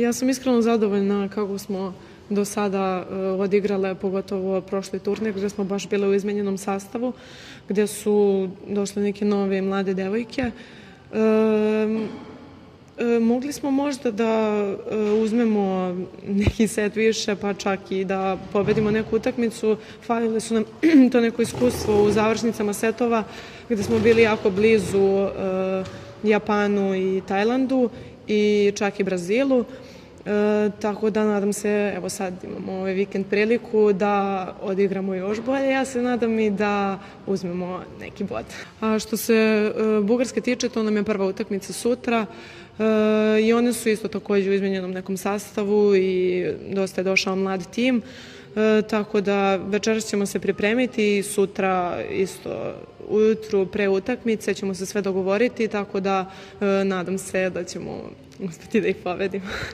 Ja sam iskreno zadovoljna kako smo do sada odigrale, pogotovo prošli turnir gde smo baš bile u izmenjenom sastavu, gde su došle neke nove mlade devojke. Mogli smo možda da uzmemo neki set više, pa čak i da pobedimo neku utakmicu. Falile su nam to neko iskustvo u završnicama setova, gde smo bili jako blizu Japanu i Tajlandu i čak i Brazilu. Tako da nadam se, evo sad imamo ovaj vikend priliku da odigramo još bolje. Ja se nadam i da uzmemo neki bod. A što se Bugarske tiče, to nam je prva utakmica sutra i one su isto takođe u izmenjenom nekom sastavu i dosta je došao mlad tim. Tako da večeras ćemo se pripremiti i sutra isto ujutru pre utakmice ćemo se sve dogovoriti, tako da nadam se da ćemo uspeti da ih pobedimo.